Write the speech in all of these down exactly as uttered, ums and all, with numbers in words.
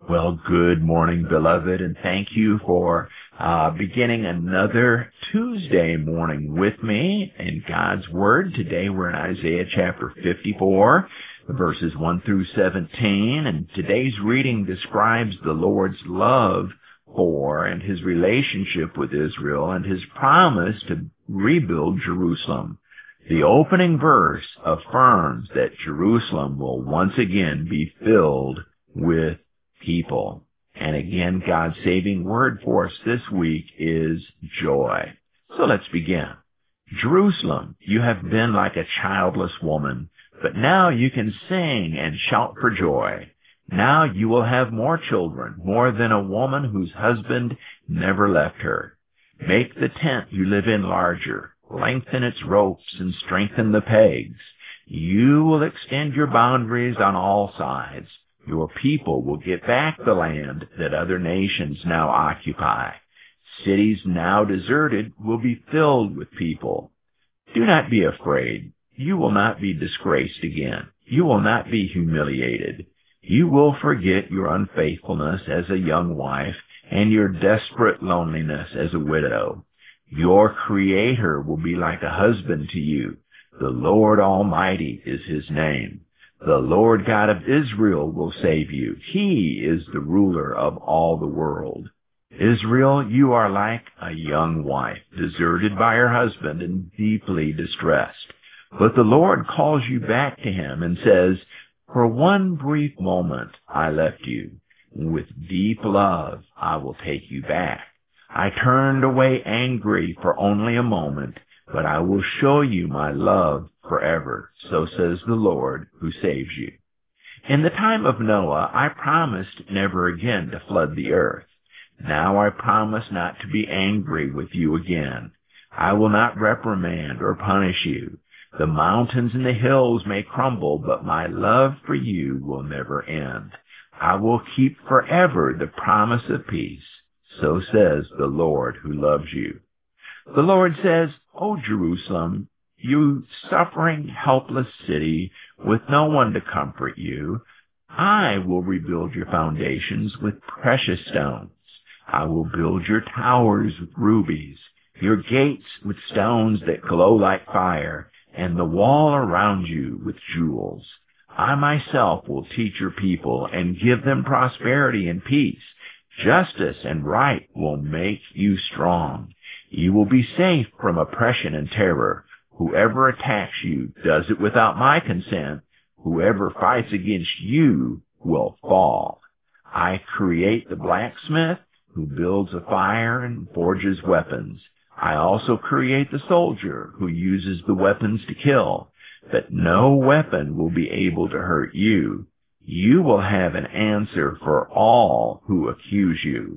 Well, good morning, beloved, and thank you for uh, beginning another Tuesday morning with me in God's Word. Today we're in Isaiah chapter fifty-four, verses one through seventeen, and today's reading describes the Lord's love for and his relationship with Israel and his promise to rebuild Jerusalem. The opening verse affirms that Jerusalem will once again be filled with people. And again, God's saving word for us this week is joy. So let's begin. Jerusalem, you have been like a childless woman, but now you can sing and shout for joy. Now you will have more children, more than a woman whose husband never left her. Make the tent you live in larger. Lengthen its ropes and strengthen the pegs. You will extend your boundaries on all sides. Your people will get back the land that other nations now occupy. Cities now deserted will be filled with people. Do not be afraid. You will not be disgraced again. You will not be humiliated. You will forget your unfaithfulness as a young wife and your desperate loneliness as a widow. Your Creator will be like a husband to you. The Lord Almighty is his name. The Lord God of Israel will save you. He is the ruler of all the world. Israel, you are like a young wife, deserted by her husband and deeply distressed. But the Lord calls you back to him and says, "For one brief moment I left you. With deep love I will take you back. I turned away angry for only a moment, but I will show you my love forever, so says the Lord who saves you." In the time of Noah, I promised never again to flood the earth. Now I promise not to be angry with you again. I will not reprimand or punish you. The mountains and the hills may crumble, but my love for you will never end. I will keep forever the promise of peace. So says the Lord who loves you. The Lord says, "O Jerusalem, you suffering, helpless city with no one to comfort you, I will rebuild your foundations with precious stones. I will build your towers with rubies, your gates with stones that glow like fire, and the wall around you with jewels. I myself will teach your people and give them prosperity and peace. Justice and right will make you strong. You will be safe from oppression and terror. Whoever attacks you does it without my consent. Whoever fights against you will fall. I create the blacksmith who builds a fire and forges weapons. I also create the soldier who uses the weapons to kill. But no weapon will be able to hurt you. You will have an answer for all who accuse you.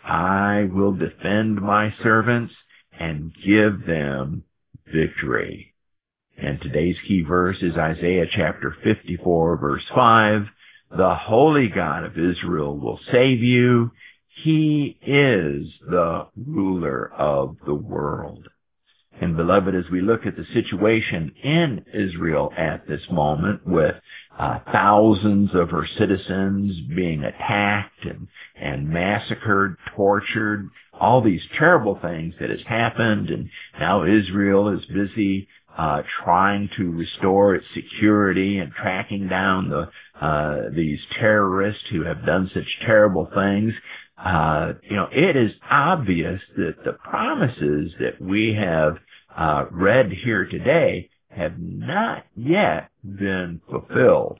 I will defend my servants and give them victory." And today's key verse is Isaiah chapter fifty-four, verse five. The Holy God of Israel will save you. He is the ruler of the world. And beloved, as we look at the situation in Israel at this moment with uh, thousands of her citizens being attacked and, and massacred, tortured, all these terrible things that has happened, and now Israel is busy uh, trying to restore its security and tracking down the uh, these terrorists who have done such terrible things. Uh, you know, it is obvious that the promises that we have uh, read here today have not yet been fulfilled.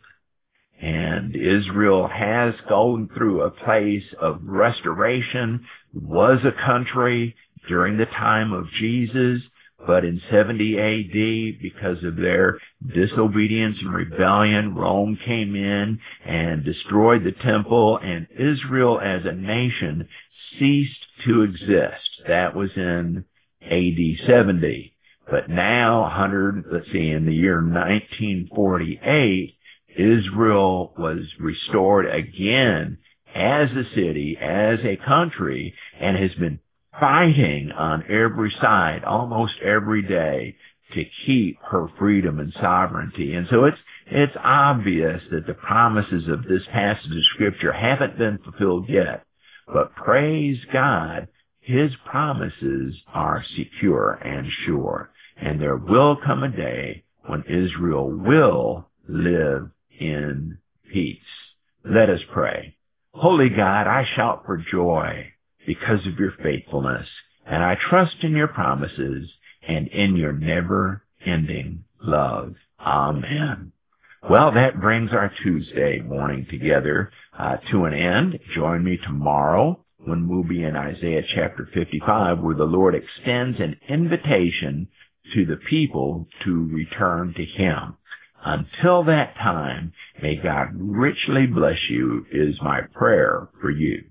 And Israel has gone through a place of restoration, was a country during the time of Jesus, but in seventy A D, because of their disobedience and rebellion, Rome came in and destroyed the temple, and Israel as a nation ceased to exist. That was in A D seventy. But now, one hundred, let's see, in the year nineteen forty-eight, Israel was restored again as a city, as a country, and has been fighting on every side, almost every day, to keep her freedom and sovereignty. And so it's It's obvious that the promises of this passage of Scripture haven't been fulfilled yet, but praise God, His promises are secure and sure, and there will come a day when Israel will live in peace. Let us pray. Holy God, I shout for joy because of your faithfulness, and I trust in your promises and in your never-ending love. Amen. Well, that brings our Tuesday morning together uh, to an end. Join me tomorrow when we'll be in Isaiah chapter fifty-five, where the Lord extends an invitation to the people to return to Him. Until that time, may God richly bless you is my prayer for you.